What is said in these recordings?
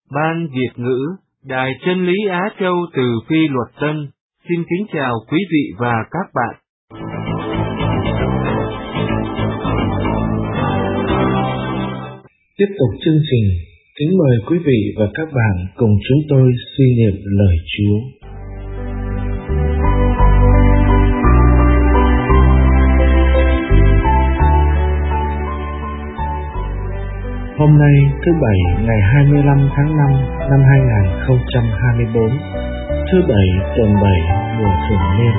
Ban Việt ngữ, Đài Chân lý Á Châu từ Phi Luật Tân, xin kính chào quý vị và các bạn. Tiếp tục chương trình, kính mời quý vị và các bạn cùng chúng tôi suy niệm lời Chúa. Hôm nay thứ Bảy ngày 25 tháng 5 năm 2024, thứ Bảy tuần 7 mùa thường niên.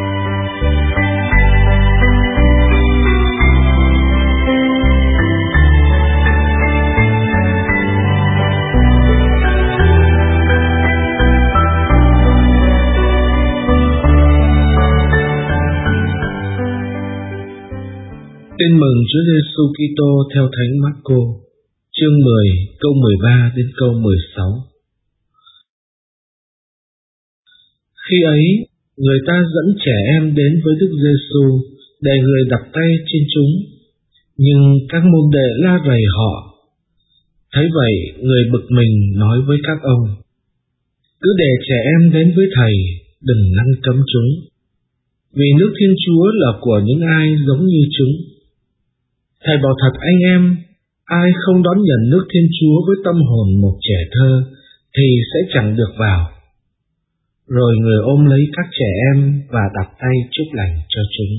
Tin mừng Chúa Giêsu Kitô theo Thánh Marco, chương 10, câu 13 đến câu 16. Khi ấy, người ta dẫn trẻ em đến với Đức Giêsu để người đặt tay trên chúng, nhưng các môn đệ la rầy họ. Thấy vậy, người bực mình nói với các ông: cứ để trẻ em đến với thầy, đừng ngăn cấm chúng, vì nước Thiên Chúa là của những ai giống như chúng. Thầy bảo thật anh em, ai không đón nhận nước Thiên Chúa với tâm hồn một trẻ thơ thì sẽ chẳng được vào. Rồi người ôm lấy các trẻ em và đặt tay chúc lành cho chúng.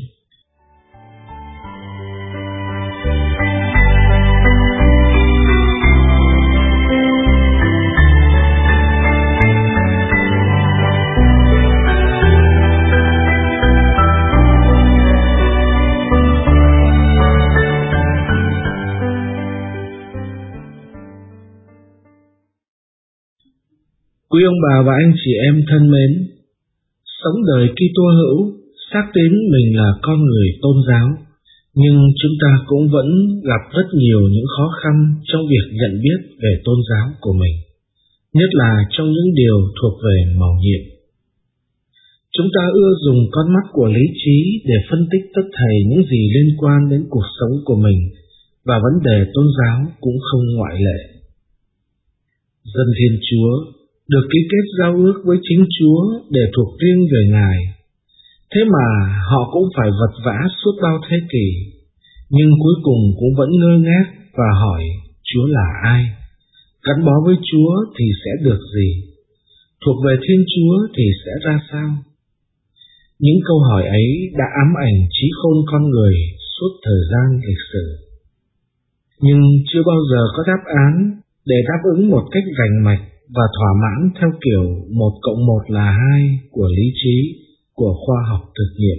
Quý ông bà và anh chị em thân mến, sống đời Kitô hữu, xác tín mình là con người tôn giáo, nhưng chúng ta cũng vẫn gặp rất nhiều những khó khăn trong việc nhận biết về tôn giáo của mình, nhất là trong những điều thuộc về mầu nhiệm. Chúng ta ưa dùng con mắt của lý trí để phân tích tất thảy những gì liên quan đến cuộc sống của mình, và vấn đề tôn giáo cũng không ngoại lệ. Dân Thiên Chúa được ký kết giao ước với chính Chúa để thuộc riêng về Ngài. Thế mà họ cũng phải vật vã suốt bao thế kỷ, nhưng cuối cùng cũng vẫn ngơ ngác và hỏi Chúa là ai? Gắn bó với Chúa thì sẽ được gì? Thuộc về Thiên Chúa thì sẽ ra sao? Những câu hỏi ấy đã ám ảnh trí khôn con người suốt thời gian lịch sử. Nhưng chưa bao giờ có đáp án để đáp ứng một cách rành mạch và thỏa mãn theo kiểu 1+1 là 2 của lý trí, của khoa học thực nghiệm.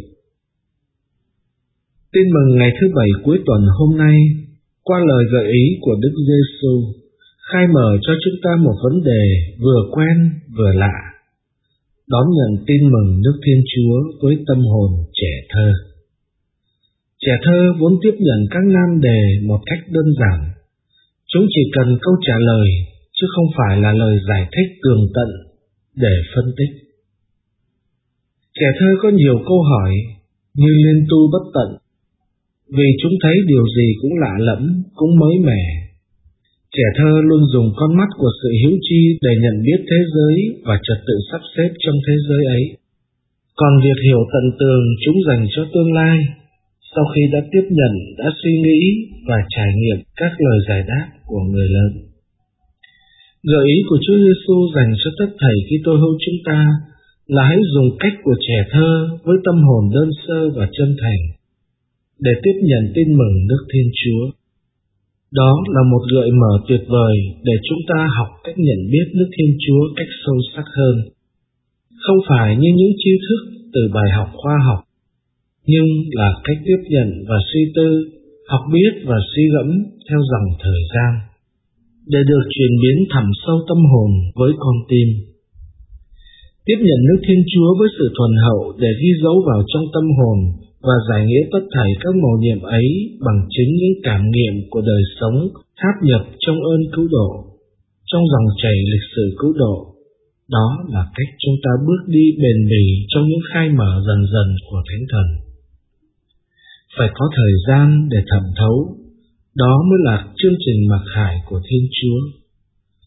Tin mừng ngày thứ Bảy cuối tuần hôm nay, qua lời gợi ý của Đức Giêsu, khai mở cho chúng ta một vấn đề vừa quen vừa lạ: đón nhận tin mừng nước Thiên Chúa với tâm hồn trẻ thơ. Trẻ thơ vốn tiếp nhận các nan đề một cách đơn giản. Chúng chỉ cần câu trả lời, chứ không phải là lời giải thích tường tận để phân tích. Trẻ thơ có nhiều câu hỏi như liên tu bất tận, vì chúng thấy điều gì cũng lạ lẫm, cũng mới mẻ. Trẻ thơ luôn dùng con mắt của sự hiếu chi để nhận biết thế giới và trật tự sắp xếp trong thế giới ấy. Còn việc hiểu tận tường chúng dành cho tương lai, sau khi đã tiếp nhận, đã suy nghĩ và trải nghiệm các lời giải đáp của người lớn. Gợi ý của Chúa Giêsu dành cho tất thảy Kitô hữu chúng ta là hãy dùng cách của trẻ thơ với tâm hồn đơn sơ và chân thành để tiếp nhận tin mừng nước Thiên Chúa. Đó là một gợi mở tuyệt vời để chúng ta học cách nhận biết nước Thiên Chúa cách sâu sắc hơn. Không phải như những tri thức từ bài học khoa học, nhưng là cách tiếp nhận và suy tư, học biết và suy gẫm theo dòng thời gian, để được chuyển biến thẳm sâu tâm hồn với con tim. Tiếp nhận nước Thiên Chúa với sự thuần hậu để ghi dấu vào trong tâm hồn và giải nghĩa tất thảy các mầu nhiệm ấy bằng chính những cảm nghiệm của đời sống tháp nhập trong ơn cứu độ, trong dòng chảy lịch sử cứu độ. Đó là cách chúng ta bước đi bền bỉ trong những khai mở dần dần của Thánh Thần. Phải có thời gian để thẩm thấu, đó mới là chương trình mặc khải của Thiên Chúa.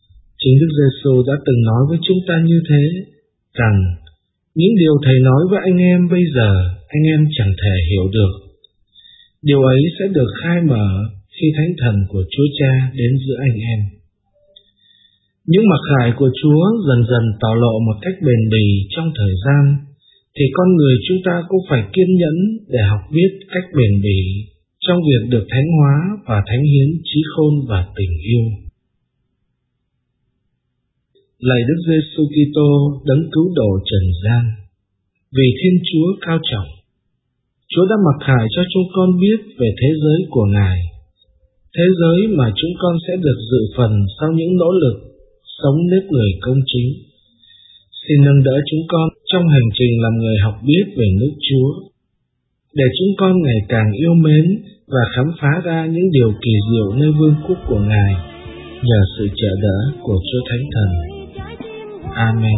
Chính Đức Giêsu đã từng nói với chúng ta như thế, rằng những điều Thầy nói với anh em bây giờ anh em chẳng thể hiểu được. Điều ấy sẽ được khai mở khi Thánh Thần của Chúa Cha đến giữa anh em. Những mặc khải của Chúa dần dần tỏ lộ một cách bền bỉ trong thời gian, thì con người chúng ta cũng phải kiên nhẫn để học biết cách bền bỉ trong việc được thánh hóa và thánh hiến trí khôn và tình yêu. Lạy Đức Giêsu Kitô, đấng cứu độ trần gian, vì Thiên Chúa cao trọng, Chúa đã mặc khải cho chúng con biết về thế giới của Ngài, thế giới mà chúng con sẽ được dự phần sau những nỗ lực sống nếp người công chính. Xin nâng đỡ chúng con trong hành trình làm người học biết về nước Chúa, để chúng con ngày càng yêu mến và khám phá ra những điều kỳ diệu nơi vương quốc của Ngài, nhờ sự trợ đỡ của Chúa Thánh Thần. Amen.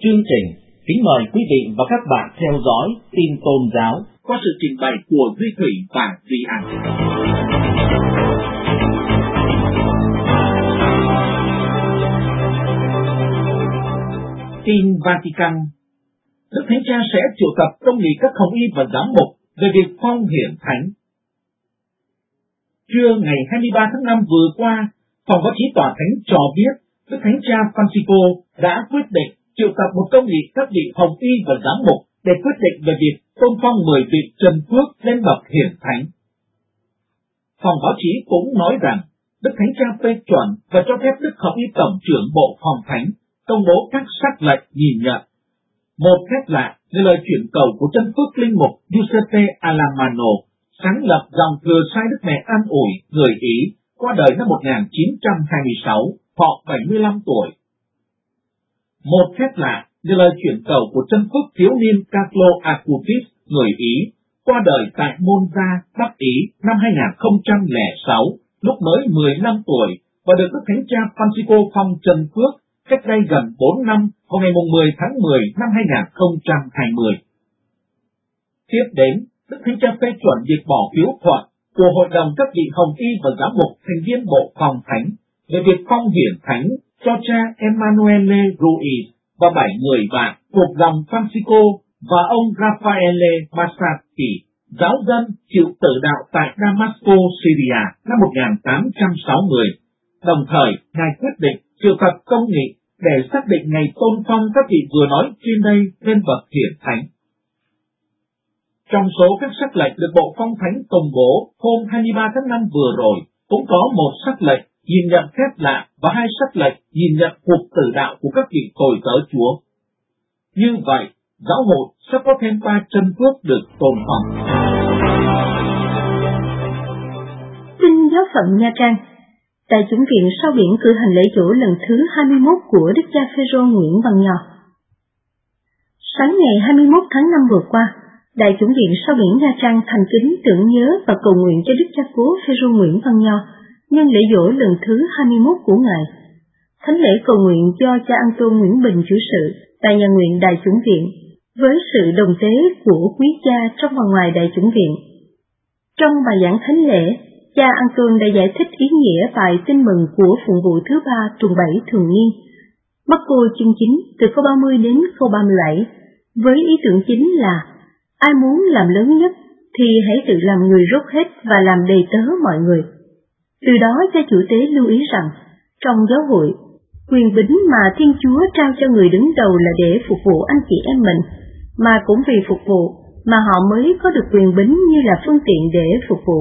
chương trình. Kính mời quý vị và các bạn theo dõi tin tôn giáo qua sự trình bày của Duy Thủy và Duy An. Tin Vatican. Đức Thánh Cha sẽ triệu tập công nghị các hồng y và giám mục về việc phong hiển thánh. Trưa ngày 23 tháng 5 vừa qua, Phòng báo chí Tòa Thánh cho biết Đức Thánh Cha Francisco đã quyết định triệu tập một công nghị các vị hồng y và giám mục để quyết định về việc tôn phong 10 vị trần phước lên bậc hiển thánh. Phòng báo chí cũng nói rằng Đức Thánh Cha phê chuẩn và cho phép Đức Hồng y Tổng trưởng Bộ Phòng Thánh công bố các sắc lệnh nhìn nhận. Một phép lạ như lời chuyển cầu của chân phước linh mục Giuseppe Alamano, sáng lập dòng thừa sai Đức Mẹ An ủi người Ý, qua đời năm 1926, thọ 75 tuổi. Một phép lạ như lời chuyển cầu của chân phước thiếu niên Carlo Acutis, người Ý, qua đời tại Monza, Bắc Ý năm 2006, lúc mới 15 tuổi, và được Đức Thánh Cha Francisco phong trần phước cách đây gần 4 năm vào ngày 10 tháng 10 năm 2020. Tiếp đến, Đức Thánh Cha phê chuẩn việc bỏ phiếu thuận của Hội đồng các vị hồng y và giám mục thành viên Bộ Phòng Thánh về việc phong hiển thánh cho cha Emanuele Ruiz và 7 người bạn thuộc dòng Francisco và ông Raffaele Basati, giáo dân chịu tử đạo tại Damasco, Syria năm 1860. Đồng thời, Ngài quyết định triệu tập công nghị để xác định ngày tôn phong các vị vừa nói trên đây lên bậc hiển thánh. Trong số các sắc lệnh được Bộ Phong Thánh công bố hôm 23 tháng 5 vừa rồi, cũng có một sắc lệnh nhìn nhận phép lạ và 2 sắc lệnh nhìn nhận cuộc tử đạo của các vị tội tớ Chúa. Như vậy, giáo hội sẽ có thêm 3 chân phước được tôn phong. Tin giáo phận Nha Trang. Tại chủng viện sau biển cử hành lễ dỗ lần thứ 21 của Đức cha Phêrô Nguyễn Văn Nho. Sáng ngày 21 tháng 5 vừa qua, Đại chủng viện sau biển Nha Trang thành kính tưởng nhớ và cầu nguyện cho Đức cha Cố Phêrô Nguyễn Văn Nho nhân lễ dỗ lần thứ 21 của Ngài. Thánh lễ cầu nguyện do cha Anton Nguyễn Bình chủ sự tại nhà nguyện Đại chủng viện, với sự đồng tế của quý cha trong và ngoài Đại chủng viện. Trong bài giảng thánh lễ, cha Anton đã giải thích ý nghĩa bài tin mừng của phụng vụ thứ 3 tuần 7 thường niên, Marco chương 9 từ câu 30 đến câu 37, với ý tưởng chính là ai muốn làm lớn nhất thì hãy tự làm người rốt hết và làm đầy tớ mọi người. Từ đó cha chủ tế lưu ý rằng, trong giáo hội, quyền bính mà Thiên Chúa trao cho người đứng đầu là để phục vụ anh chị em mình, mà cũng vì phục vụ mà họ mới có được quyền bính như là phương tiện để phục vụ.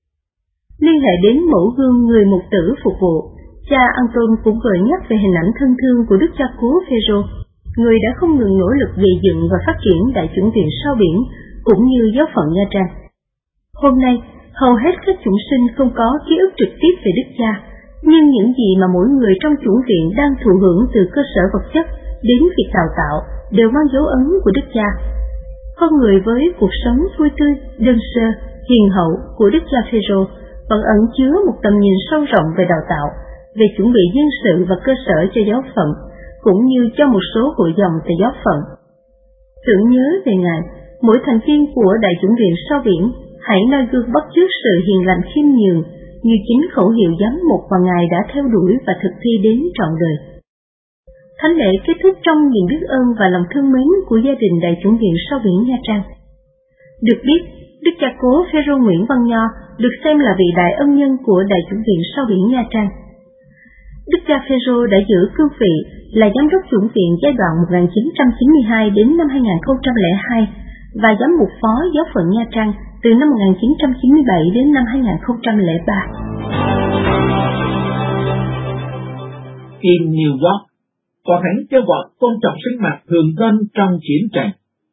Liên hệ đến mẫu gương người mục tử phục vụ, cha Anton cũng gợi nhắc về hình ảnh thân thương của Đức cha Cố Phêrô, người đã không ngừng nỗ lực gây dựng và phát triển Đại chủng viện sau biển cũng như giáo phận Nha Trang. Hôm nay, hầu hết các chủng sinh không có ký ức trực tiếp về Đức cha, nhưng những gì mà mỗi người trong chủng viện đang thụ hưởng từ cơ sở vật chất đến việc đào tạo đều mang dấu ấn của Đức cha. Con người với cuộc sống vui tươi, đơn sơ, hiền hậu của Đức cha Phêrô vẫn ẩn chứa một tầm nhìn sâu rộng về đào tạo, về chuẩn bị nhân sự và cơ sở cho giáo phận, cũng như cho một số hội dòng tại giáo phận. Tưởng nhớ về Ngài, mỗi thành viên của Đại chủng viện sau biển hãy noi gương bắt chước sự hiền lành khiêm nhường như chính khẩu hiệu giám mục mà Ngài đã theo đuổi và thực thi đến trọn đời. Thánh lễ kết thúc trong niềm biết ơn và lòng thương mến của gia đình Đại chủng viện sau biển Nha Trang. Được biết, Đức cha Cố Phêrô Nguyễn Văn Nho được xem là vị đại ân nhân của Đại chủng viện sau biển Nha Trang. Đức cha Phêrô đã giữ cương vị là giám đốc chủng viện giai đoạn 1992 đến năm 2002 và giám mục phó giáo phận Nha Trang từ năm 1997 đến năm 2003. In New York, Tòa Thánh kêu gọi tôn trọng sinh mạng thường dân trong chiến tranh.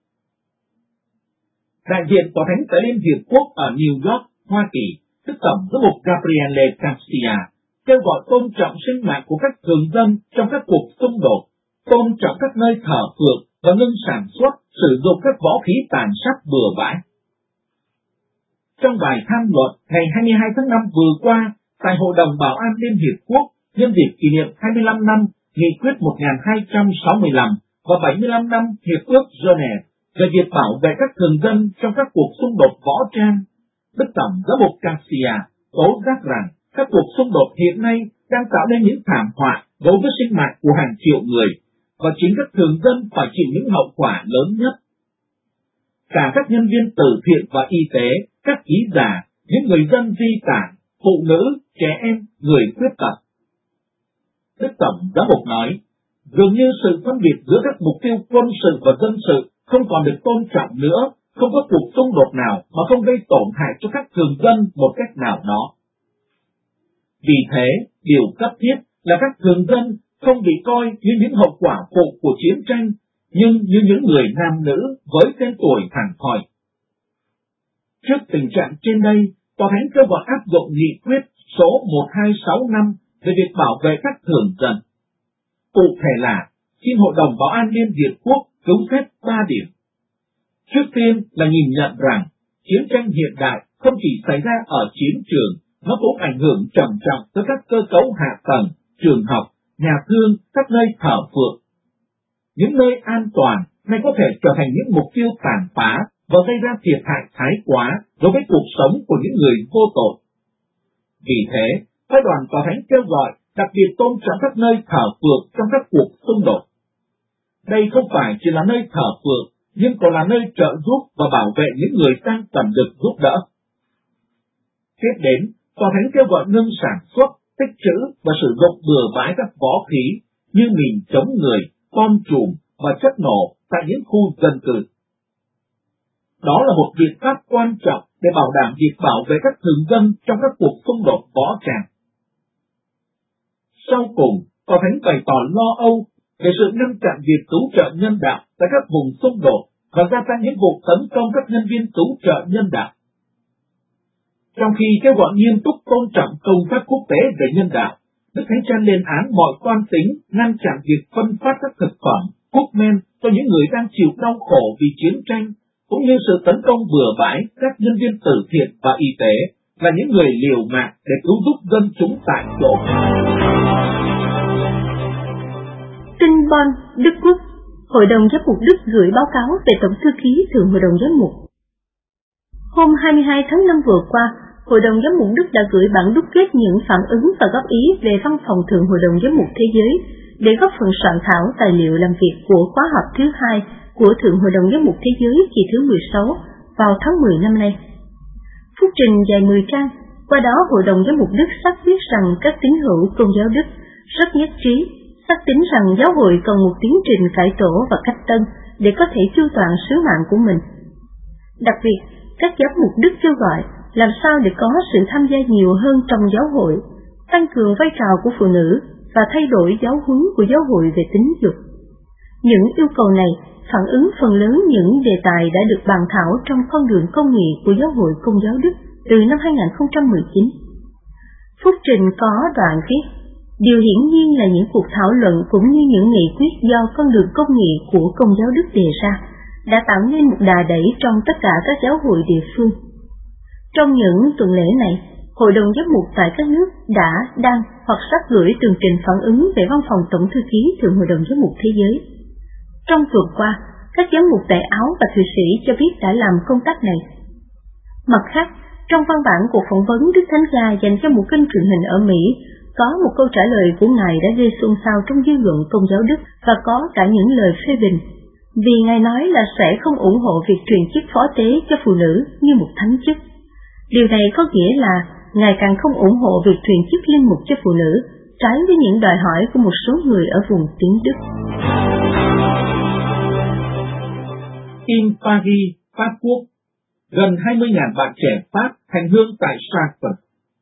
Đại diện Tòa Thánh tại Liên Hiệp Quốc ở New York, Hoa Kỳ, Đức Tổng giám mục Gabriele Garcia, kêu gọi tôn trọng sinh mạng của các thường dân trong các cuộc xung đột, tôn trọng các nơi thờ phượng và ngưng sản xuất, sử dụng các võ khí tàn sát bừa bãi. Trong bài tham luận ngày 22 tháng 5 vừa qua tại Hội đồng Bảo an Liên Hiệp Quốc nhân dịp kỷ niệm 25 năm Nghị quyết 1265 và 75 năm Hiệp ước Geneva về việc bảo vệ các thường dân trong các cuộc xung đột võ trang, Đức Tổng Giám mục Garcia tố giác rằng các cuộc xung đột hiện nay đang tạo nên những thảm họa đối với sinh mạng của hàng triệu người, và chính các thường dân phải chịu những hậu quả lớn nhất. Cả các nhân viên từ thiện và y tế, các ký giả, những người dân di tản, phụ nữ, trẻ em, người khuyết tật. Đức Tổng Giám mục nói, dường như sự phân biệt giữa các mục tiêu quân sự và dân sự không còn được tôn trọng nữa, không có cuộc xung đột nào mà không gây tổn hại cho các thường dân một cách nào đó. Vì thế, điều cấp thiết là các thường dân không bị coi như những hậu quả phụ của chiến tranh, nhưng như những người nam nữ với tên tuổi hẳn hoi. Trước tình trạng trên đây, Tòa Thánh kêu gọi áp dụng nghị quyết số 1265 về việc bảo vệ các thường dân. Cụ thể là, xin Hội đồng Bảo an Liên Hiệp Quốc cứu xét 3 điểm. Trước tiên là nhìn nhận rằng, chiến tranh hiện đại không chỉ xảy ra ở chiến trường, nó cũng ảnh hưởng trầm trọng tới các cơ cấu hạ tầng, trường học, nhà thương, các nơi thờ phượng. Những nơi an toàn nay có thể trở thành những mục tiêu tàn phá và gây ra thiệt hại thái quá đối với cuộc sống của những người vô tội. Vì thế, Phái đoàn Tòa Thánh kêu gọi đặc biệt tôn trọng các nơi thờ phượng trong các cuộc xung đột. Đây không phải chỉ là nơi thờ phượng, nhưng còn là nơi trợ giúp và bảo vệ những người đang cần được giúp đỡ. Tiếp đến, Tòa Thánh kêu gọi ngưng sản xuất, tích trữ và sử dụng bừa bãi các võ khí như mìn chống người, bom chùm và chất nổ tại những khu dân cư. Đó là một biện pháp quan trọng để bảo đảm việc bảo vệ các thường dân trong các cuộc xung đột võ trang. Sau cùng, Tòa Thánh bày tỏ lo âu về sự ngăn chặn việc cứu trợ nhân đạo tại các vùng xung đột và gia tăng những vụ tấn công các nhân viên cứu trợ nhân đạo. Trong khi kêu gọi nghiêm túc tôn trọng công pháp quốc tế về nhân đạo, Đức Thánh Cha lên án mọi toan tính ngăn chặn việc phân phát các thực phẩm, thuốc men cho những người đang chịu đau khổ vì chiến tranh, cũng như sự tấn công bừa bãi các nhân viên từ thiện và y tế là những người liều mạng để cứu giúp dân chúng tại chỗ. Tin Bonn, Đức Quốc, Hội đồng Giám mục Đức gửi báo cáo về Tổng thư ký Thượng Hội đồng Giám mục. Hôm 22 tháng 5 vừa qua, Hội đồng Giám mục Đức đã gửi bản đúc kết những phản ứng và góp ý về Văn phòng Thượng Hội đồng Giám mục Thế giới để góp phần soạn thảo tài liệu làm việc của khóa họp thứ 2 của Thượng Hội đồng Giám mục Thế giới kỳ thứ 16 vào tháng 10 năm nay. Phúc trình dài 10 trang, qua đó Hội đồng Giám mục Đức xác quyết rằng các tín hữu Công giáo Đức rất nhất trí, xác tín rằng giáo hội cần một tiến trình cải tổ và cách tân để có thể chu toàn sứ mạng của mình. Đặc biệt, các giám mục Đức kêu gọi làm sao để có sự tham gia nhiều hơn trong giáo hội, tăng cường vai trò của phụ nữ và thay đổi giáo huấn của giáo hội về tính dục. Những yêu cầu này phản ứng phần lớn những đề tài đã được bàn thảo trong con đường công nghị của Giáo hội Công giáo Đức từ năm 2019. Phúc trình có đoạn viết, điều hiển nhiên là những cuộc thảo luận cũng như những nghị quyết do con đường công nghị của Công giáo Đức đề ra đã tạo nên một đà đẩy trong tất cả các giáo hội địa phương. Trong những tuần lễ này, Hội đồng Giám mục tại các nước đã, đang hoặc sắp gửi tường trình phản ứng về Văn phòng Tổng thư ký Thượng Hội đồng Giám mục Thế giới. Trong tuần qua, các giám mục tại Áo và Thụy Sĩ cho biết đã làm công tác này. Mặt khác, trong văn bản cuộc phỏng vấn Đức Thánh Cha dành cho một kênh truyền hình ở Mỹ, có một câu trả lời của Ngài đã gây xôn xao trong dư luận Công giáo Đức và có cả những lời phê bình, vì Ngài nói là sẽ không ủng hộ việc truyền chức phó tế cho phụ nữ như một thánh chức. Điều này có nghĩa là Ngài càng không ủng hộ việc truyền chức linh mục cho phụ nữ, trái với những đòi hỏi của một số người ở vùng tiếng Đức. In Paris, Pháp Quốc, gần 20.000 bạn trẻ Pháp hành hương tại Chartres.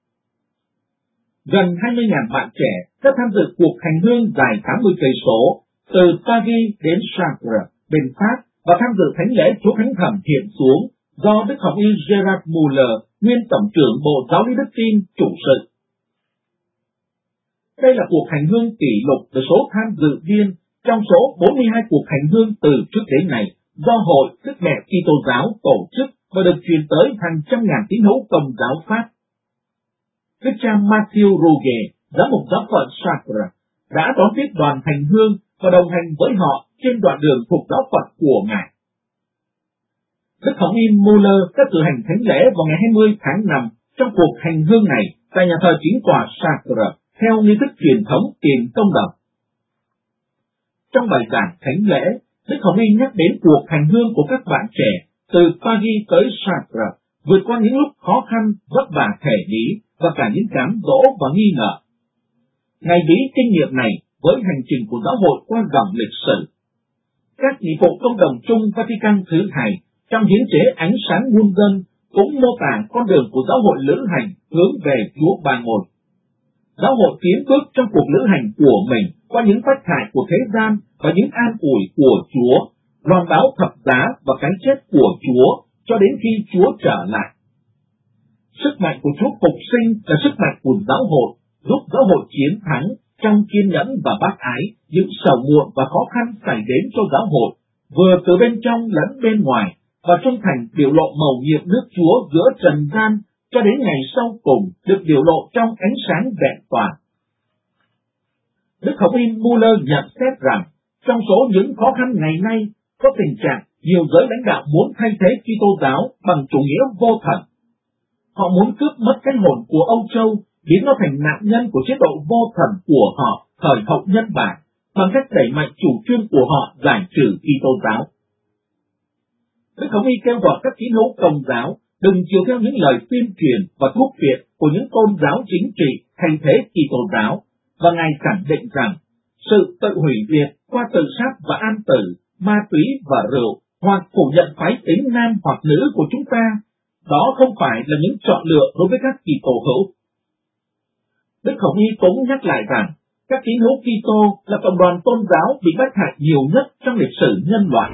Gần 20.000 bạn trẻ đã tham dự cuộc hành hương dài 80 cây số từ Paris đến Chartres, bên Pháp, và tham dự thánh lễ Chúa Thánh Thần hiện xuống do Đức Học y Gerard Muller, nguyên Tổng trưởng Bộ Giáo lý Đức tin, chủ sự. Đây là cuộc hành hương kỷ lục về số tham dự viên trong số 42 cuộc hành hương từ trước đến nay do Hội Đức Mẹ Kitô giáo tổ chức và được truyền tới hàng trăm ngàn tín hữu Công giáo Pháp. Đức cha Matthew Rouget, giám mục giáo phận Chartres, đã đón tiếp đoàn hành hương và đồng hành với họ trên đoạn đường thuộc giáo Phật của Ngài. Đức Hồng Y Muller đã cử hành thánh lễ vào ngày 20 tháng 5 trong cuộc hành hương này tại nhà thờ chính tòa Chartres theo nghi thức truyền thống tiền công đồng. Trong bài giảng thánh lễ, Đức Hồng Y nhắc đến cuộc hành hương của các bạn trẻ từ Paris tới Chartres, vượt qua những lúc khó khăn, vất vả thể lý và cả những cám dỗ và nghi ngờ. Ngài ví kinh nghiệm này với hành trình của giáo hội qua dòng lịch sử. Các nghị vụ công đồng chung Vatican thứ 2 trong hiến chế ánh sáng muôn dân cũng mô tả con đường của giáo hội lữ hành hướng về Chúa Ba Ngôi. Giáo hội tiến bước trong cuộc lữ hành của mình qua những tác hại của thế gian và những an ủi của Chúa, loan báo thập giá và cái chết của Chúa cho đến khi Chúa trở lại. Sức mạnh của Chúa phục sinh là sức mạnh của giáo hội, giúp giáo hội chiến thắng trong kiên nhẫn và bác ái những sầu muộn và khó khăn xảy đến cho giáo hội, vừa từ bên trong lẫn bên ngoài, và trung thành biểu lộ mầu nhiệm nước Chúa giữa trần gian cho đến ngày sau cùng được biểu lộ trong ánh sáng vẹn toàn. Đức Hồng Y Muller nhận xét rằng, trong số những khó khăn ngày nay có tình trạng nhiều giới lãnh đạo muốn thay thế Kitô giáo bằng chủ nghĩa vô thần. Họ muốn cướp mất cái hồn của Âu Châu, biến nó thành nạn nhân của chế độ vô thần của họ thời hậu nhân bản, bằng cách đẩy mạnh chủ trương của họ giải trừ Kitô giáo. Đức Hồng Y kêu gọi các tín hữu Công giáo đừng chiều theo những lời tuyên truyền và thuốc phiện của những tôn giáo chính trị thay thế Kitô giáo, và Ngài khẳng định rằng sự tự hủy diệt qua tự sát và an tử, ma túy và rượu, hoặc phủ nhận phái tính nam hoặc nữ của chúng ta, đó không phải là những chọn lựa đối với các Kitô hữu. Đức Hồng Y cũng nhắc lại rằng các tín hữu Kitô là cộng đoàn tôn giáo bị bắt hại nhiều nhất trong lịch sử nhân loại.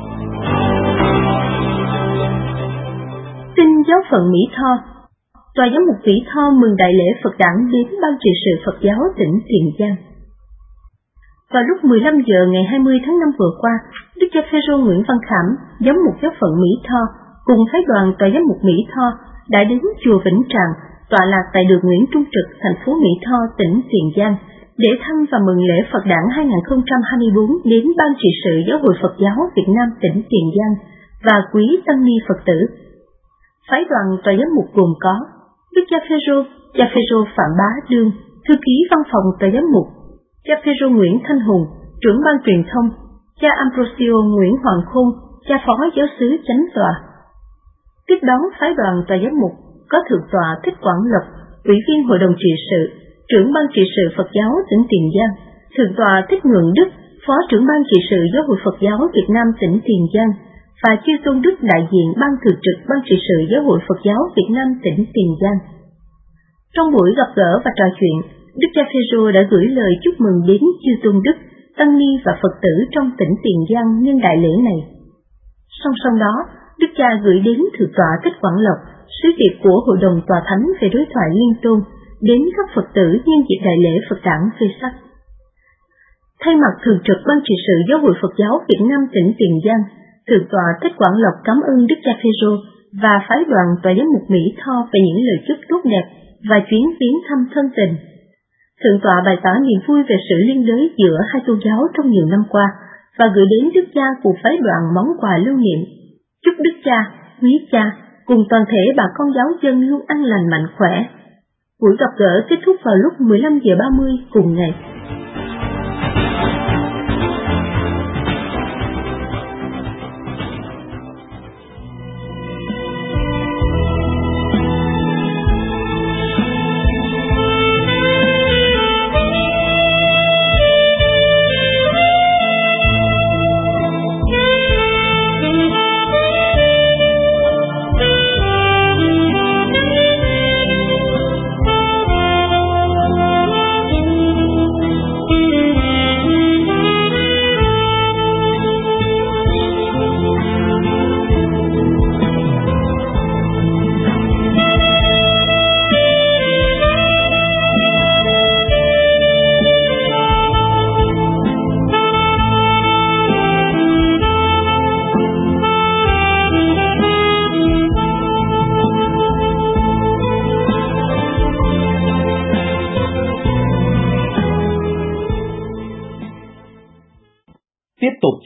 Tin giáo phận Mỹ Tho. Tòa giám mục Mỹ Tho mừng đại lễ Phật đản đến Ban trị sự Phật giáo tỉnh Tiền Giang. Vào lúc 15 giờ ngày 20 tháng 5 vừa qua, Đức cha Phêrô Nguyễn Văn Khảm, giám mục giáo phận Mỹ Tho, cùng phái đoàn tòa giám mục Mỹ Tho đã đến chùa Vĩnh Tràng, tọa lạc tại đường Nguyễn Trung Trực, thành phố Mỹ Tho, tỉnh Tiền Giang, để thăm và mừng lễ Phật đản 2024 đến Ban trị sự Giáo hội Phật giáo Việt Nam tỉnh Tiền Giang và quý tăng ni Phật tử. Phái đoàn tòa giám mục gồm có Đức cha Phêrô Phạm Bá Đương, thư ký văn phòng tòa giám mục, cha Phêrô Nguyễn Thanh Hùng, trưởng ban truyền thông, cha Ambrosio Nguyễn Hoàng Khôn, cha phó giáo xứ chánh tòa. Tiếp đón phái đoàn tòa giám mục có thượng tọa Thích Quảng Lộc, ủy viên hội đồng trị sự, trưởng ban trị sự Phật giáo tỉnh Tiền Giang, thượng tọa Thích Nhượng Đức, phó trưởng ban trị sự Giáo hội Phật giáo Việt Nam tỉnh Tiền Giang, và chư tôn đức đại diện ban thường trực ban trị sự Giáo hội Phật giáo Việt Nam tỉnh Tiền Giang. Trong buổi gặp gỡ và trò chuyện, Đức cha Phêrô đã gửi lời chúc mừng đến chư tôn đức, tăng ni và Phật tử trong tỉnh Tiền Giang nhân đại lễ này. Song song đó, Đức cha gửi đến thượng tọa Thích Quảng Lộc, sứ điệp của Hội đồng Tòa Thánh về đối thoại liên tôn, đến các Phật tử nhân dịp đại lễ Phật đản Vê-sắc. Thay mặt thường trực ban trị sự Giáo hội Phật giáo Việt Nam tỉnh Tiền Giang, thượng tọa Thích Quảng Lộc cảm ơn Đức cha Phêrô và phái đoàn tòa giám mục Mỹ Tho về những lời chúc tốt đẹp và chuyến viếng thăm thân tình. Thượng tọa bày tỏ niềm vui về sự liên đới giữa hai tôn giáo trong nhiều năm qua và gửi đến Đức cha cùng phái đoàn món quà lưu niệm. Chúc Đức cha, quý cha cùng toàn thể bà con giáo dân luôn an lành mạnh khỏe. Buổi gặp gỡ kết thúc vào lúc 15 giờ 30 cùng ngày.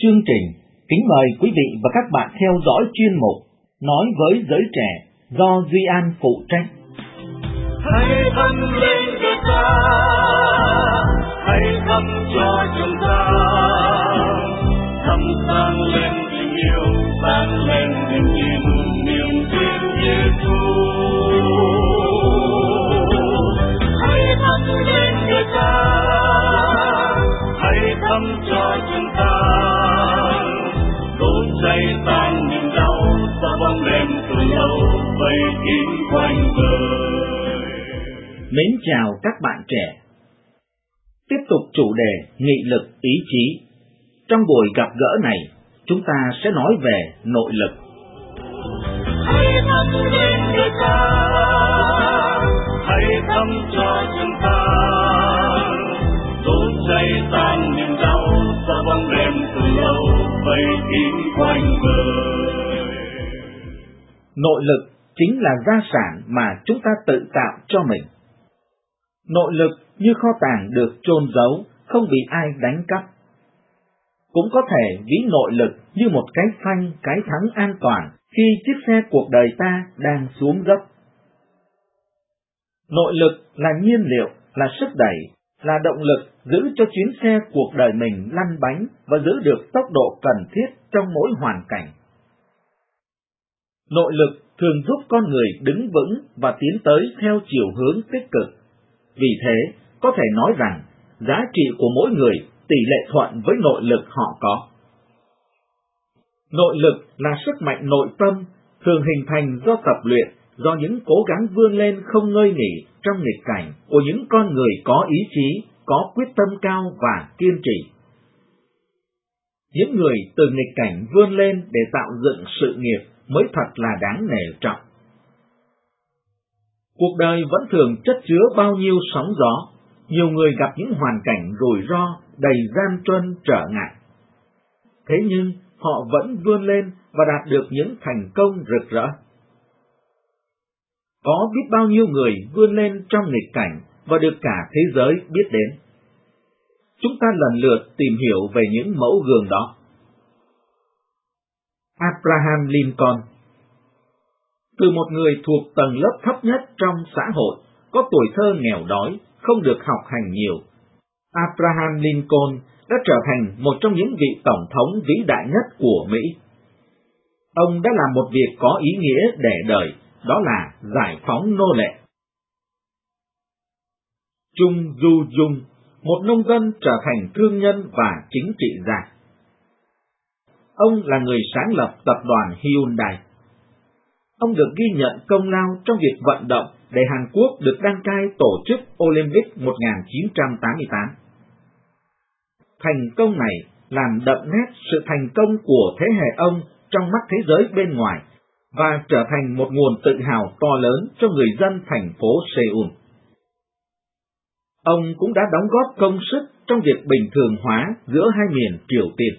chương trình, kính mời quý vị và các bạn theo dõi chuyên mục Nói với giới trẻ do Duy An phụ trách. Hãy thắp lên đời ta, hãy thắp cho chúng ta, thắp sáng lên tình yêu, sáng lên niềm tin, niềm tin Giêsu. Hãy thắp lên đời ta, hãy thắp cho chúng ta, đốt cháy tan niềm đau, và bóng đêm từ lâu vây kín quanh đời. Mến chào các bạn trẻ. Tiếp tục chủ đề nghị lực ý chí. Trong buổi gặp gỡ này, chúng ta sẽ nói về nội lực. Hãy thắp lên đời ta, hãy thắp cho chúng ta, đốt cháy tan niềm đau, và bóng đêm từ lâu vây kín quanh đời. Nội lực chính là gia sản mà chúng ta tự tạo cho mình. Nội lực như kho tàng được chôn giấu, không bị ai đánh cắp. Cũng có thể ví nội lực như một cái phanh, cái thắng an toàn khi chiếc xe cuộc đời ta đang xuống dốc. Nội lực là nhiên liệu, là sức đẩy, là động lực giữ cho chuyến xe cuộc đời mình lăn bánh và giữ được tốc độ cần thiết trong mỗi hoàn cảnh. Nội lực thường giúp con người đứng vững và tiến tới theo chiều hướng tích cực. Vì thế, có thể nói rằng, giá trị của mỗi người tỷ lệ thuận với nội lực họ có. Nội lực là sức mạnh nội tâm, thường hình thành do tập luyện, do những cố gắng vươn lên không ngơi nghỉ trong nghịch cảnh của những con người có ý chí, có quyết tâm cao và kiên trì. Những người từ nghịch cảnh vươn lên để tạo dựng sự nghiệp mới thật là đáng nể trọng. Cuộc đời vẫn thường chất chứa bao nhiêu sóng gió, nhiều người gặp những hoàn cảnh rủi ro, đầy gian truân trở ngại. Thế nhưng họ vẫn vươn lên và đạt được những thành công rực rỡ. Có biết bao nhiêu người vươn lên trong nghịch cảnh và được cả thế giới biết đến. Chúng ta lần lượt tìm hiểu về những mẫu gương đó. Abraham Lincoln. Từ một người thuộc tầng lớp thấp nhất trong xã hội, có tuổi thơ nghèo đói, không được học hành nhiều, Abraham Lincoln đã trở thành một trong những vị tổng thống vĩ đại nhất của Mỹ. Ông đã làm một việc có ý nghĩa để đời, đó là giải phóng nô lệ. Chung Du Dung, một nông dân trở thành thương nhân và chính trị gia. Ông là người sáng lập tập đoàn Hyundai. Ông được ghi nhận công lao trong việc vận động để Hàn Quốc được đăng cai tổ chức Olympic 1988. Thành công này làm đậm nét sự thành công của thế hệ ông trong mắt thế giới bên ngoài và trở thành một nguồn tự hào to lớn cho người dân thành phố Seoul. Ông cũng đã đóng góp công sức trong việc bình thường hóa giữa hai miền Triều Tiên.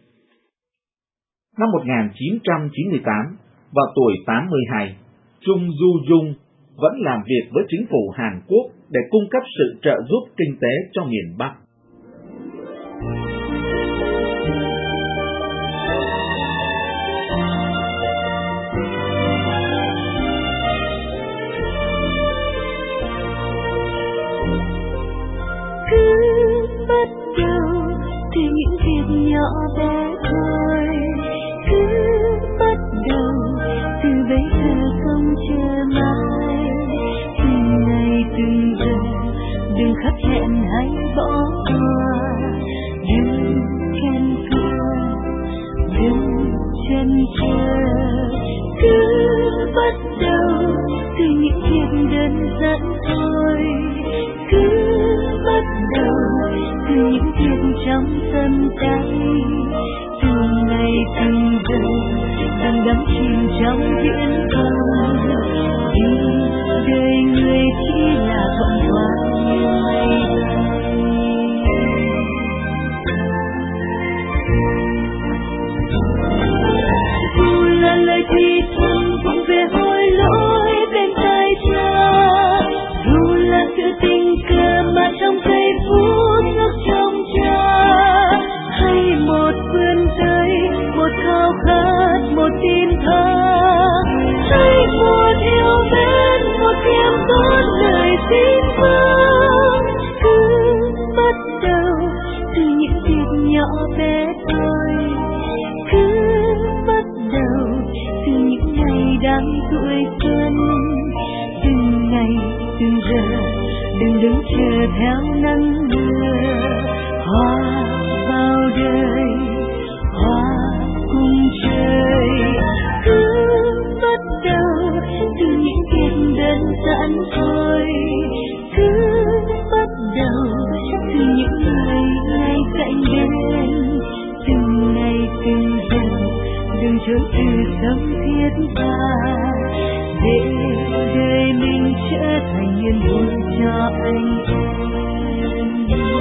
Năm 1998, vào tuổi 82, Chung Du Dung vẫn làm việc với chính phủ Hàn Quốc để cung cấp sự trợ giúp kinh tế cho miền Bắc. Cứ bắt đầu từ những việc nhỏ bé thôi, cứ bắt đầu từ bây giờ không chờ mai, từng ngày từng giờ đừng khắc hẹn hay bỏ qua, đừng khen thua, đừng chần chờ, cứ bắt đầu từ những việc đơn giản thôi, cứ bắt đầu từ những việc trong tâm tay, từng ngày từng giờ đừng đắm chìm trong viễn vông, vì đời người chỉ là thoáng thoáng như mây bay. Dù là lời thì thầm vọng về hối lỗi bên tai cha, dù là sự tình cờ mà trong giây phút ngước trong cha, hay một vườn tin vang. Cứ bắt đầu từ những việc nhỏ bé thôi, cứ bắt đầu từ những ngày đang tuổi xuân. Từng ngày từng giờ đừng đứng chờ theo nắng mưa, hoa vào đời, hoa cùng trời. Cứ bắt đầu từ những việc đơn giản thôi, cứ bắt đầu từ những người ngay cạnh bên. Từng ngày từng giờ đừng trốn từ sống thiết tha, để đời mình trở thành niềm vui cho anh em.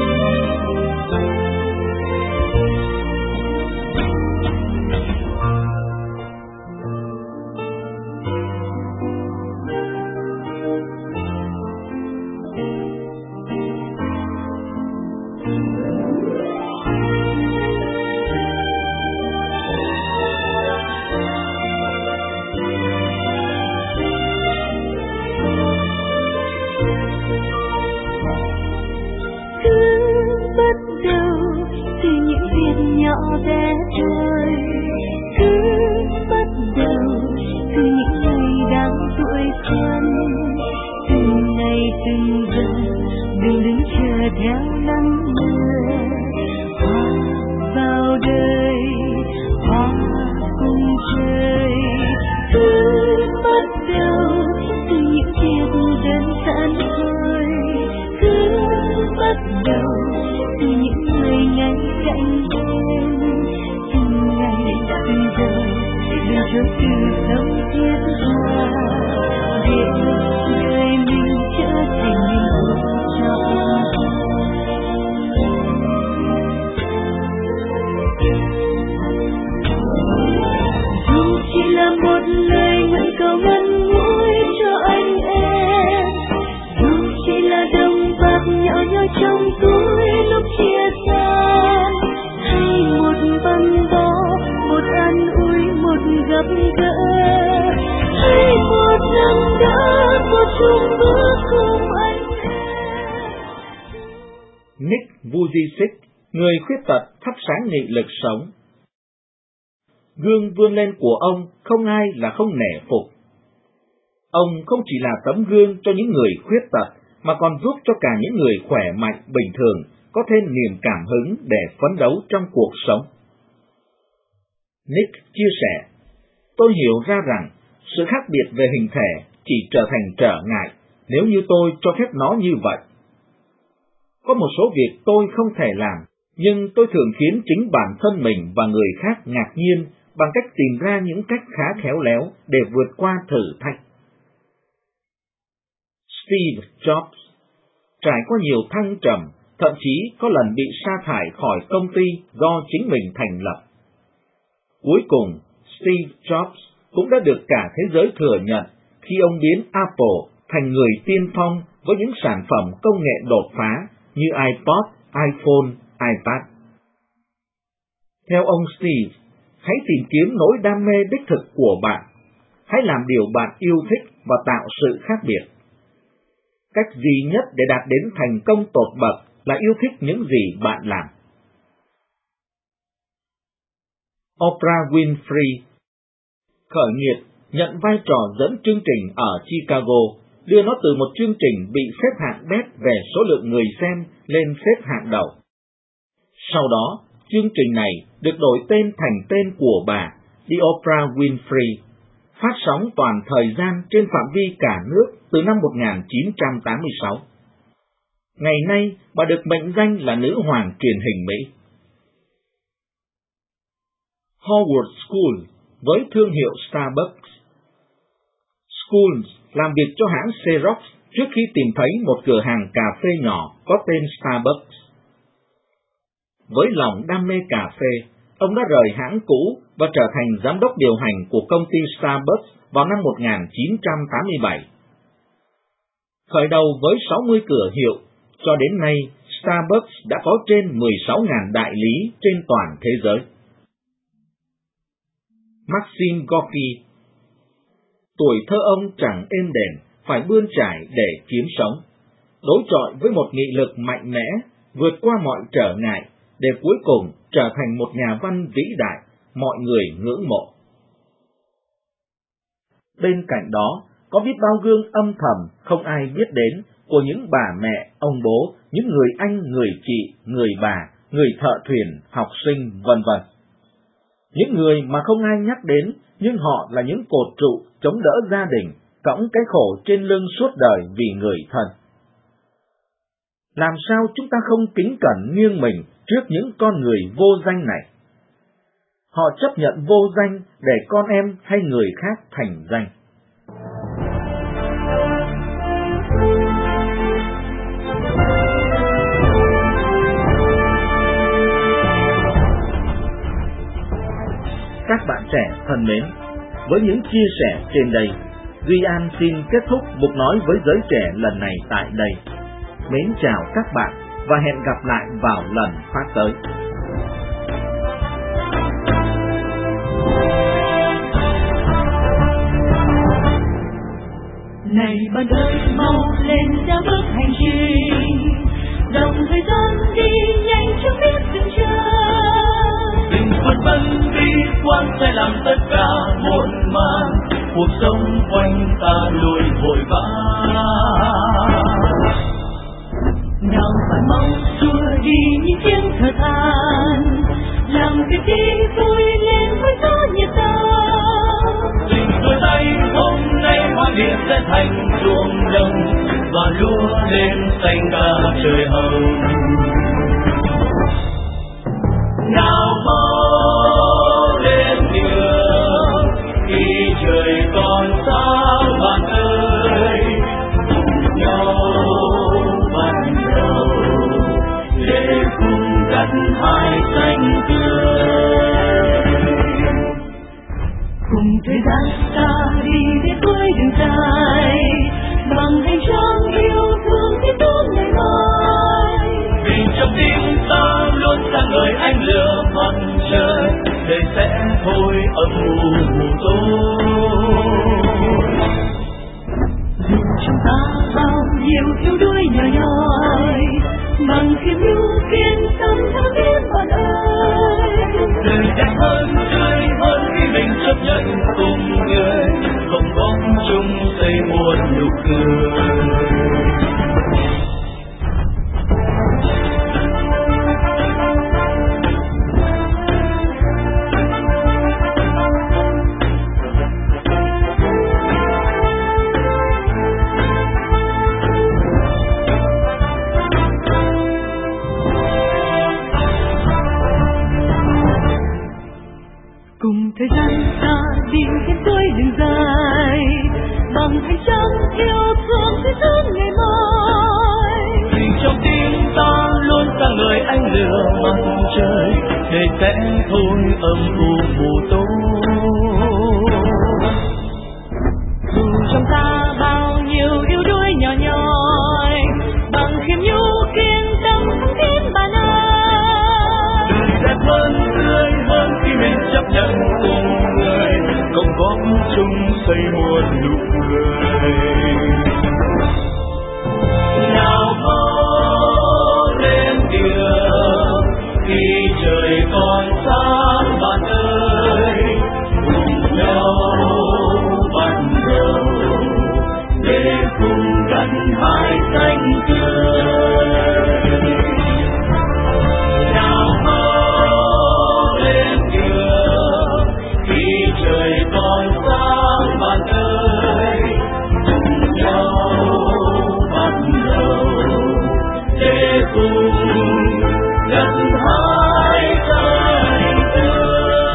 Nhỏ bé thôi, cứ bắt đầu từ những ngày đang tuổi xuân. Từng ngày từng giờ đừng đứng chờ theo nắng mưa, hoa vào đời, hoa cùng trời. Cứ bắt đầu từ những việc đơn giản thôi, cứ bắt đầu từ những người ngay cạnh bên. Từng ngày từng giờ đừng trốn từ sống thiết tha, để đời mình trở thành niềm vui cho anh. Dù chỉ là một lời nguyện cầu ngắn ngủi cho anh em, dù chỉ là đồng bạc nhỏ nhoi trong túi lúc chia xa, hay một băng bó, một an ủi, một gặp gỡ, hay một nâng đỡ, một chung bước cùng anh em. Nick Vujicic, người khuyết tật thắp sáng nghị lực sống. Gương vươn lên của ông không ai là không nể phục. Ông không chỉ là tấm gương cho những người khuyết tật, mà còn giúp cho cả những người khỏe mạnh bình thường có thêm niềm cảm hứng để phấn đấu trong cuộc sống. Nick chia sẻ, tôi hiểu ra rằng sự khác biệt về hình thể chỉ trở thành trở ngại nếu như tôi cho phép nó như vậy. Có một số việc tôi không thể làm, nhưng tôi thường khiến chính bản thân mình và người khác ngạc nhiên bằng cách tìm ra những cách khá khéo léo để vượt qua thử thách. Steve Jobs trải qua nhiều thăng trầm, thậm chí có lần bị sa thải khỏi công ty do chính mình thành lập. Cuối cùng, Steve Jobs cũng đã được cả thế giới thừa nhận khi ông biến Apple thành người tiên phong với những sản phẩm công nghệ đột phá như iPod, iPhone, iPad. Theo ông Steve, hãy tìm kiếm nỗi đam mê đích thực của bạn. Hãy làm điều bạn yêu thích và tạo sự khác biệt. Cách duy nhất để đạt đến thành công tột bậc là yêu thích những gì bạn làm. Oprah Winfrey khởi nghiệp nhận vai trò dẫn chương trình ở Chicago, đưa nó từ một chương trình bị xếp hạng bét về số lượng người xem lên xếp hạng đầu. Sau đó, chương trình này được đổi tên thành tên của bà, The Oprah Winfrey, phát sóng toàn thời gian trên phạm vi cả nước từ năm 1986. Ngày nay, bà được mệnh danh là nữ hoàng truyền hình Mỹ. Howard Schultz với thương hiệu Starbucks. Schultz làm việc cho hãng Xerox trước khi tìm thấy một cửa hàng cà phê nhỏ có tên Starbucks. Với lòng đam mê cà phê, ông đã rời hãng cũ và trở thành giám đốc điều hành của công ty Starbucks vào năm 1987. Khởi đầu với 60 cửa hiệu, cho đến nay Starbucks đã có trên 16.000 đại lý trên toàn thế giới. Maxim Gorky, tuổi thơ ông chẳng êm đềm, phải bươn trải để kiếm sống. đối chọi với một nghị lực mạnh mẽ, vượt qua mọi trở ngại, để cuối cùng trở thành một nhà văn vĩ đại, mọi người ngưỡng mộ. Bên cạnh đó, có biết bao gương âm thầm không ai biết đến của những bà mẹ, ông bố, những người anh, người chị, người bà, người thợ thuyền, học sinh, vân vân. Những người mà không ai nhắc đến, nhưng họ là những cột trụ chống đỡ gia đình, cõng cái khổ trên lưng suốt đời vì người thân. Làm sao chúng ta không kính cẩn nghiêng mình trước những con người vô danh này? Họ chấp nhận vô danh để con em hay người khác thành danh. Các bạn trẻ thân mến, với những chia sẻ trên đây, Duy An xin kết thúc mục nói với giới trẻ lần này tại đây. Mến chào các bạn và hẹn gặp lại vào lần phát tới. Này bạn ơi, mau lên ra bước hành trình, dòng thời gian đi nhanh chẳng biết dừng chân. Đừng phân vân đi, quang sẽ làm tất cả muộn màng, cuộc sống quanh ta lùi vội vã. Nào bạn mau xua đi những tiếng thở than, làm việc đi vui lên với gió nhiệt tình. Tình đôi tay hôm nay hoa địa sẽ thành ruộng đồng, và lúa lên xanh cả trời hồng. Nào mau lên đường khi trời còn sáng bạn ơi, cùng nhau bắt đầu để cùng gặt hái xanh tươi. Cùng thời gian ta đi đến cuối đường dài, bằng hành trang yêu thương tiếp đón ngày mai. Vì trong tim ta luôn sáng ngời ánh lửa mặt trời, để sẽ thôi âm mù tối. Dù trong ta bao nhiêu yếu đuối nhỏ nhoi, bằng khiêm nhu kiên tâm tha thiết bạn ơi. Đời đẹp hơn, tươi hơn khi mình chấp nhận cùng người, không bóng chung xây một nụ cười. Cùng thời gian ta đi đến cuối đường dài, bằng hành trang yêu thương sẽ đến ngày mai. Vì trong tim ta luôn sáng ngời ánh lửa mặt trời, để sẽ thôi âm u mù tối. Dù trong ta bao nhiêu yếu đuối nhỏ nhoi, bằng khiêm nhu kiên tâm không thiết bạn ơi. Đời đẹp hơn, tươi hơn khi mình chấp nhận cùng người, cộng góp chung xây một nụ cười. Nào mau lên đường khi trời còn sáng bạn ơi, cùng nhau bắt đầu để cùng gặt hái xanh tươi. Nào mau lên đường khi trời còn sáng bạn ơi, cùng nhau bắt đầu để cùng gặt hái xanh tươi.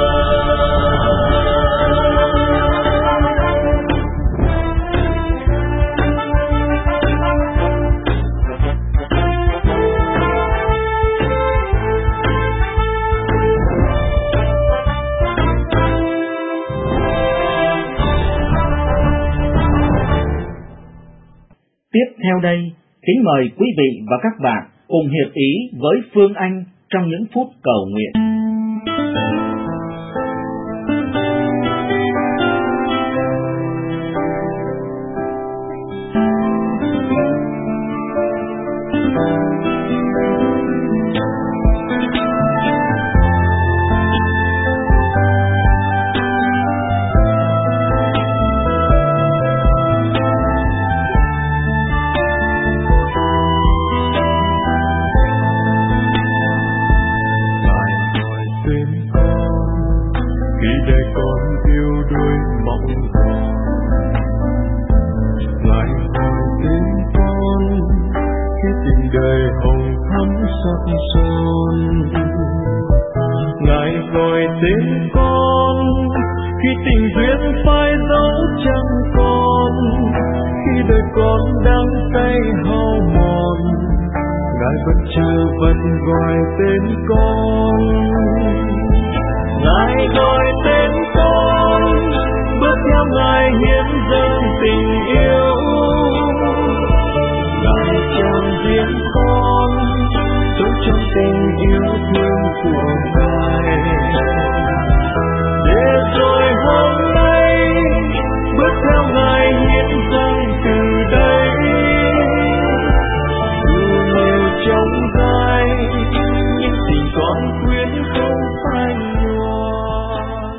Tiếp theo đây, kính mời quý vị và các bạn cùng hiệp ý với Phương Anh trong những phút cầu nguyện. rộn. Ngài gọi tên con khi tình duyên phai dấu chân con, khi đời con đang say hao mòn. Ngài vẫn chưa vẫn gọi tên con. Ngài gọi tên con, bước theo Ngài hiến dâng tình yêu. Ngài chàng riêng con, sống trong tình yêu thương của Ngài. Để rồi hôm nay bước theo Ngài hiến dâng từ đây. Dù nhiều trông gai, nhưng tình con quyết không phai nhòa.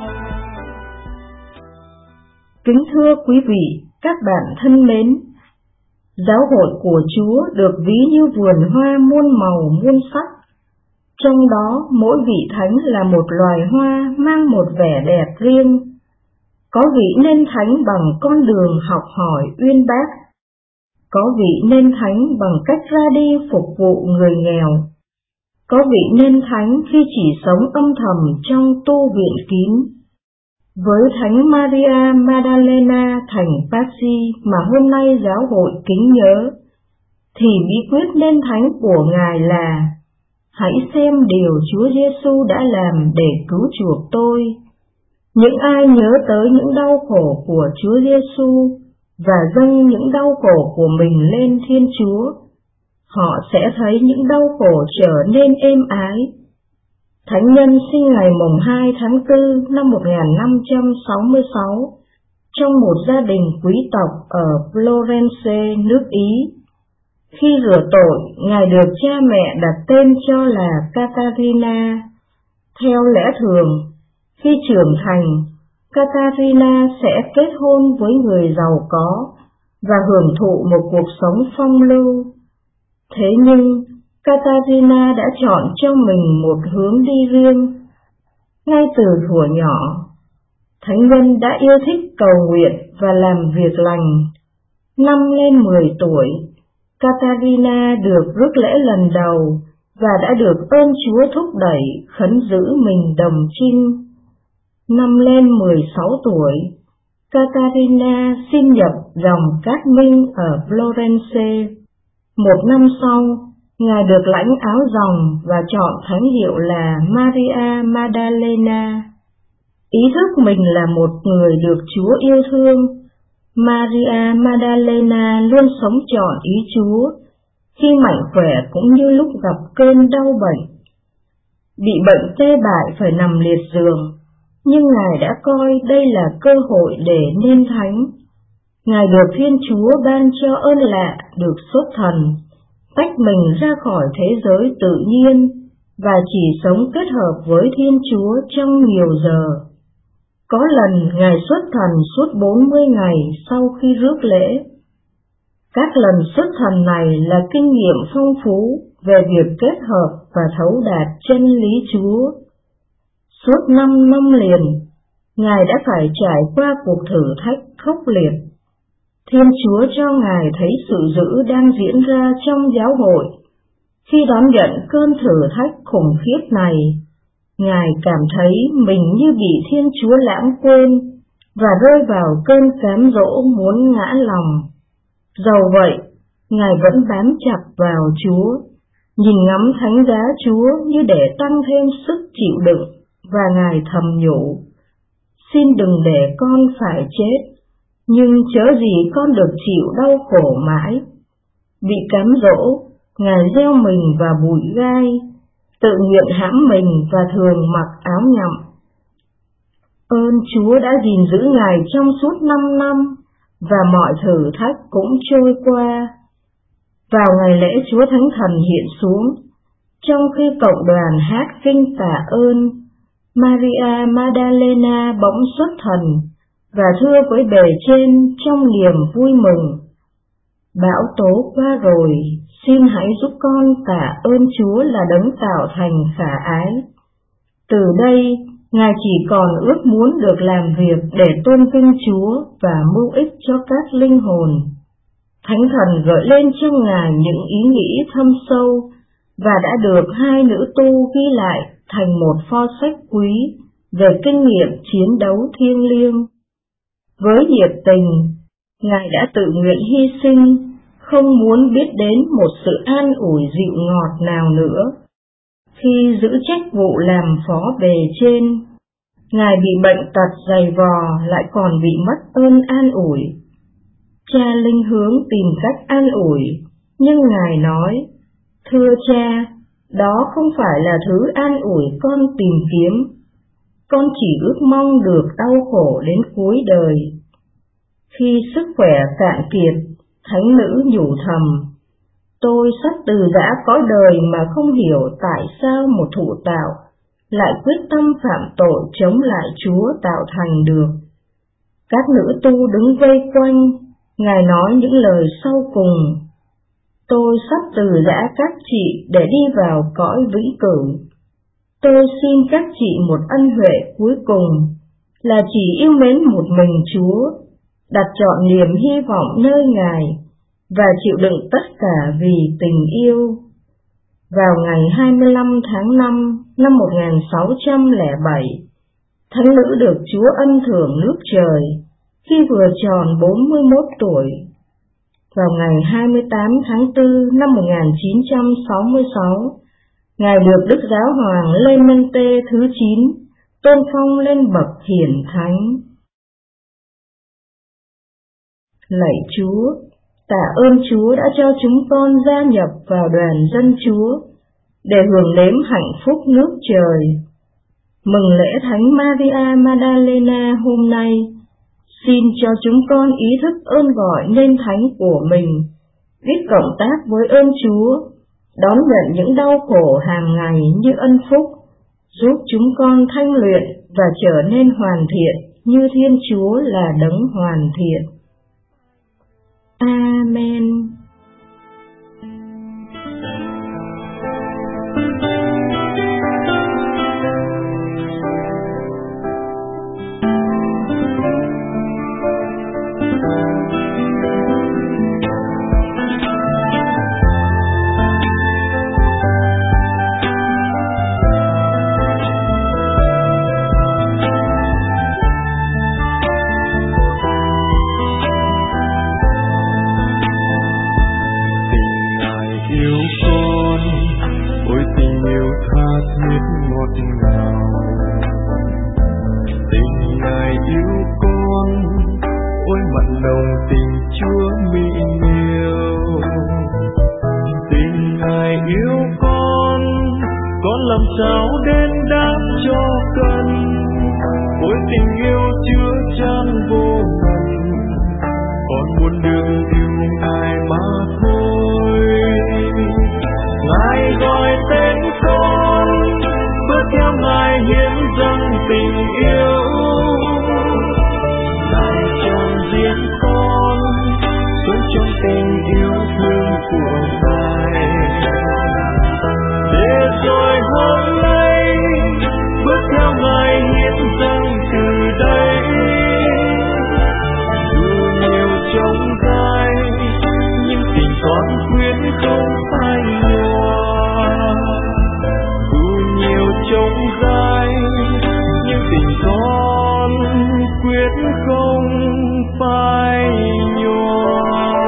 Kính thưa quý vị, các bạn thân mến, giáo hội của Chúa được ví như vườn hoa muôn màu muôn sắc. Trong đó mỗi vị thánh là một loài hoa mang một vẻ đẹp riêng. Có vị nên thánh bằng con đường học hỏi uyên bác. Có vị nên thánh bằng cách ra đi phục vụ người nghèo. Có vị nên thánh khi chỉ sống âm thầm trong tu viện kín. Với Thánh Maria Magdalena thành Patsy mà hôm nay giáo hội kính nhớ, thì bí quyết nên thánh của Ngài là: hãy xem điều Chúa Giêsu đã làm để cứu chuộc tôi. Những ai nhớ tới những đau khổ của Chúa Giêsu và dâng những đau khổ của mình lên Thiên Chúa, họ sẽ thấy những đau khổ trở nên êm ái. Thánh nhân sinh ngày mùng 2 tháng 4 năm 1566 trong một gia đình quý tộc ở Florence, nước Ý. Khi rửa tội, Ngài được cha mẹ đặt tên cho là Catarina. Theo lẽ thường, khi trưởng thành, Catarina sẽ kết hôn với người giàu có và hưởng thụ một cuộc sống phong lưu. Thế nhưng, Catarina đã chọn cho mình một hướng đi riêng. Ngay từ thuở nhỏ, thánh nhân đã yêu thích cầu nguyện và làm việc lành. Năm lên 10 tuổi, Catarina được rước lễ lần đầu và đã được ơn Chúa thúc đẩy khấn giữ mình đồng trinh. Năm lên 16 tuổi, Catarina xin nhập dòng Cát Minh ở Florence. Một năm sau, Ngài được lãnh áo ròng và chọn thánh hiệu là Maria Magdalena. Ý thức mình là một người được Chúa yêu thương, Maria Magdalena luôn sống trọn ý Chúa, khi mạnh khỏe cũng như lúc gặp cơn đau bệnh. Bị bệnh tê bại phải nằm liệt giường, nhưng Ngài đã coi đây là cơ hội để nên thánh. Ngài được Thiên Chúa ban cho ơn lạ được xuất thần, tách mình ra khỏi thế giới tự nhiên và chỉ sống kết hợp với Thiên Chúa trong nhiều giờ. Có lần Ngài xuất thần suốt 40 ngày sau khi rước lễ. Các lần xuất thần này là kinh nghiệm phong phú về việc kết hợp và thấu đạt chân lý Chúa. Suốt 5 năm liền, Ngài đã phải trải qua cuộc thử thách khốc liệt. Thiên Chúa cho Ngài thấy sự dữ đang diễn ra trong giáo hội. Khi đón nhận cơn thử thách khủng khiếp này, Ngài cảm thấy mình như bị Thiên Chúa lãng quên và rơi vào cơn cám dỗ muốn ngã lòng. Dầu vậy, Ngài vẫn bám chặt vào Chúa, nhìn ngắm thánh giá Chúa như để tăng thêm sức chịu đựng, và Ngài thầm nhủ: xin đừng để con phải chết, nhưng chớ gì con được chịu đau khổ mãi. Bị cám dỗ, Ngài gieo mình vào bụi gai, tự nguyện hãm mình và thường mặc áo nhậm. Ơn Chúa đã gìn giữ Ngài trong suốt 5 năm, và mọi thử thách cũng trôi qua. Vào ngày lễ Chúa Thánh Thần hiện xuống, trong khi cộng đoàn hát kinh tạ ơn, Maria Magdalena bỗng xuất thần và thưa với bề trên trong niềm vui mừng: bão tố qua rồi, xin hãy giúp con tạ ơn Chúa là đấng tạo thành khả ái. Từ đây, Ngài chỉ còn ước muốn được làm việc để tôn vinh Chúa và mưu ích cho các linh hồn. Thánh Thần gợi lên trong Ngài những ý nghĩ thâm sâu và đã được hai nữ tu ghi lại thành một pho sách quý về kinh nghiệm chiến đấu thiêng liêng. Với nhiệt tình, Ngài đã tự nguyện hy sinh, không muốn biết đến một sự an ủi dịu ngọt nào nữa. Khi giữ trách vụ làm phó bề trên, Ngài bị bệnh tật dày vò lại còn bị mất ơn an ủi. Cha linh hướng tìm cách an ủi, nhưng Ngài nói, thưa cha, đó không phải là thứ an ủi con tìm kiếm. Con chỉ ước mong được đau khổ đến cuối đời. Khi sức khỏe cạn kiệt, thánh nữ nhủ thầm, tôi sắp từ giã cõi đời mà không hiểu tại sao một thụ tạo lại quyết tâm phạm tội chống lại Chúa tạo thành được. Các nữ tu đứng vây quanh, Ngài nói những lời sau cùng, tôi sắp từ giã các chị để đi vào cõi vĩnh cửu. Tôi xin các chị một ân huệ cuối cùng, là chỉ yêu mến một mình Chúa, đặt trọn niềm hy vọng nơi Ngài, và chịu đựng tất cả vì tình yêu. Vào ngày 25 tháng 5 năm 1607, thánh nữ được Chúa ân thưởng nước trời khi vừa tròn 41 tuổi. Vào ngày 28 tháng 4 năm 1966, Ngài được Đức Giáo hoàng Clemente thứ 9 tôn phong lên bậc hiển thánh. Lạy Chúa, tạ ơn Chúa đã cho chúng con gia nhập vào đoàn dân Chúa để hưởng nếm hạnh phúc nước trời. Mừng lễ Thánh Maria Magdalena hôm nay, xin cho chúng con ý thức ơn gọi nên thánh của mình, biết cộng tác với ơn Chúa, đón nhận những đau khổ hàng ngày như ân phúc, giúp chúng con thanh luyện và trở nên hoàn thiện như Thiên Chúa là đấng hoàn thiện. Amen. Làm sao đến đáp cho cần, ôi tình yêu chứa chan vô ngần, còn muốn đừng yêu Ngài mà thôi. Ngài gọi tên con, bước theo Ngài hiến dâng tình yêu. Ngài tràn diễn con, sống trong tình yêu thương của Ngài. Để rồi hôm nay bước theo Ngài hiến dâng từ đây. Dù nhiều chông gai, nhưng tình con quyết không phai nhòa. Dù nhiều chông gai, nhưng tình con quyết không phai nhòa.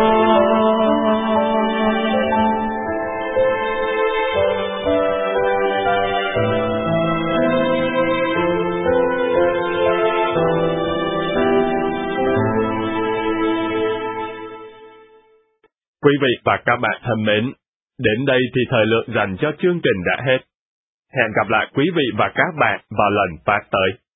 Quý vị và các bạn thân mến, đến đây thì thời lượng dành cho chương trình đã hết. Hẹn gặp lại quý vị và các bạn vào lần phát tới.